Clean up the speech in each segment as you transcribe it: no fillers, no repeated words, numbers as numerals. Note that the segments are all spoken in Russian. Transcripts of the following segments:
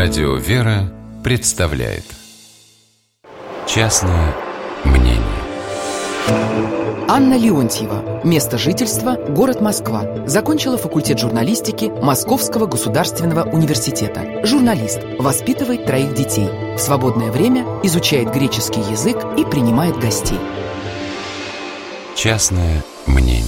Радио «Вера» представляет «Частное мнение». Анна Леонтьева. Место жительства – город Москва. Закончила факультет журналистики Московского государственного университета. Журналист. Воспитывает 3 детей. В свободное время изучает греческий язык и принимает гостей. Частное мнение.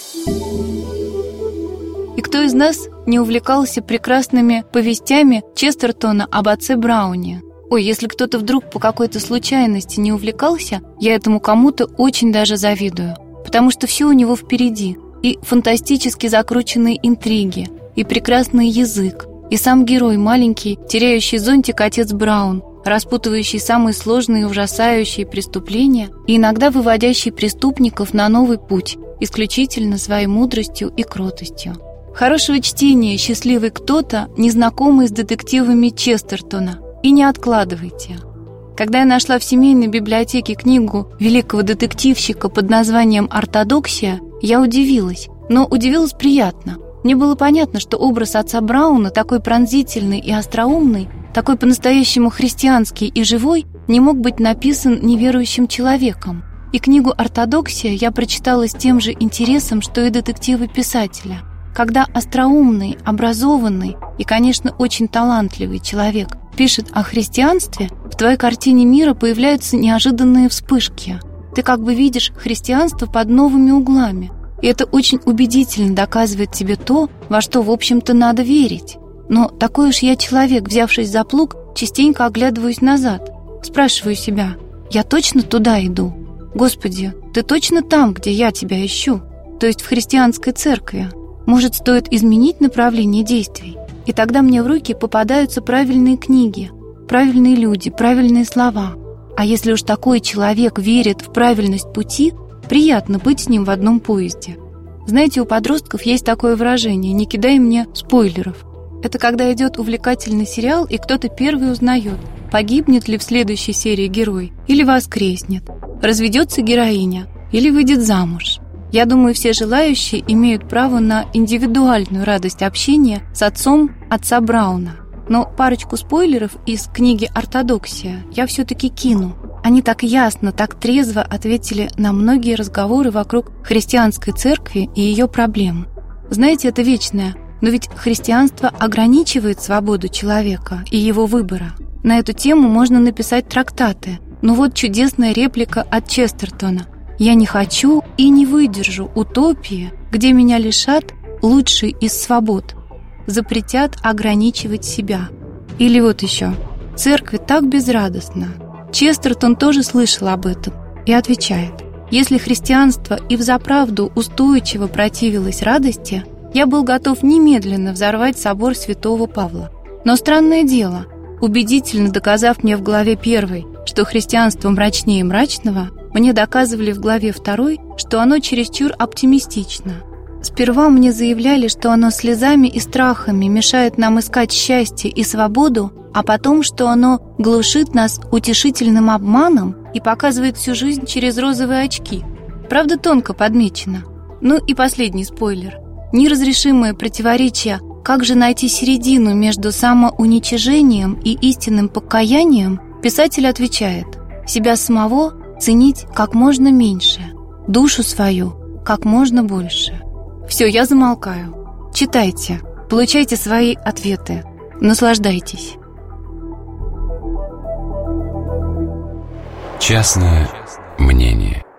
И кто из нас не увлекался прекрасными повестями Честертона об отце Брауне? Ой, если кто-то вдруг по какой-то случайности не увлекался, я этому кому-то очень даже завидую. Потому что все у него впереди. И фантастически закрученные интриги, и прекрасный язык, и сам герой маленький, теряющий зонтик отец Браун, распутывающий самые сложные и ужасающие преступления и иногда выводящий преступников на новый путь, исключительно своей мудростью и кротостью. Хорошего чтения «Счастливый кто-то», незнакомый с детективами Честертона. И не откладывайте. Когда я нашла в семейной библиотеке книгу великого детективщика под названием «Ортодоксия», я удивилась, но удивилась приятно. Мне было понятно, что образ отца Брауна, такой пронзительный и остроумный, такой по-настоящему христианский и живой, не мог быть написан неверующим человеком. И книгу «Ортодоксия» я прочитала с тем же интересом, что и детективы писателя. Когда остроумный, образованный и, конечно, очень талантливый человек пишет о христианстве, в твоей картине мира появляются неожиданные вспышки. Ты как бы видишь христианство под новыми углами. И это очень убедительно доказывает тебе то, во что, в общем-то, надо верить. Но такой уж я человек, взявшись за плуг, частенько оглядываюсь назад. Спрашиваю себя, я точно туда иду? Господи, ты точно там, где я тебя ищу? То есть в христианской церкви? Может, стоит изменить направление действий? И тогда мне в руки попадаются правильные книги, правильные люди, правильные слова. А если уж такой человек верит в правильность пути, приятно быть с ним в одном поезде. Знаете, у подростков есть такое выражение «не кидай мне спойлеров». Это когда идет увлекательный сериал, и кто-то первый узнает, погибнет ли в следующей серии герой, или воскреснет, разведется героиня, или выйдет замуж. Я думаю, все желающие имеют право на индивидуальную радость общения с отцом отца Брауна. Но парочку спойлеров из книги «Ортодоксия» я все-таки кину. Они так ясно, так трезво ответили на многие разговоры вокруг христианской церкви и ее проблем. Знаете, это вечное, но ведь христианство ограничивает свободу человека и его выбора. На эту тему можно написать трактаты. Но вот чудесная реплика от Честертона. «Я не хочу и не выдержу утопии, где меня лишат лучшей из свобод, запретят ограничивать себя». Или вот еще. «Церкви так безрадостно». Честертон тоже слышал об этом и отвечает: «Если христианство и взаправду устойчиво противилось радости, я был готов немедленно взорвать собор святого Павла. Но странное дело, убедительно доказав мне в главе 1, что христианство мрачнее мрачного, мне доказывали в главе 2, что оно чересчур оптимистично. Сперва мне заявляли, что оно слезами и страхами мешает нам искать счастье и свободу, а потом, что оно глушит нас утешительным обманом и показывает всю жизнь через розовые очки. Правда, тонко подмечено. Ну и последний спойлер. Неразрешимое противоречие, как же найти середину между самоуничижением и истинным покаянием, писатель отвечает: себя самого ценить как можно меньше, душу свою как можно больше. Все, я замолкаю. Читайте, получайте свои ответы, наслаждайтесь. Частное мнение.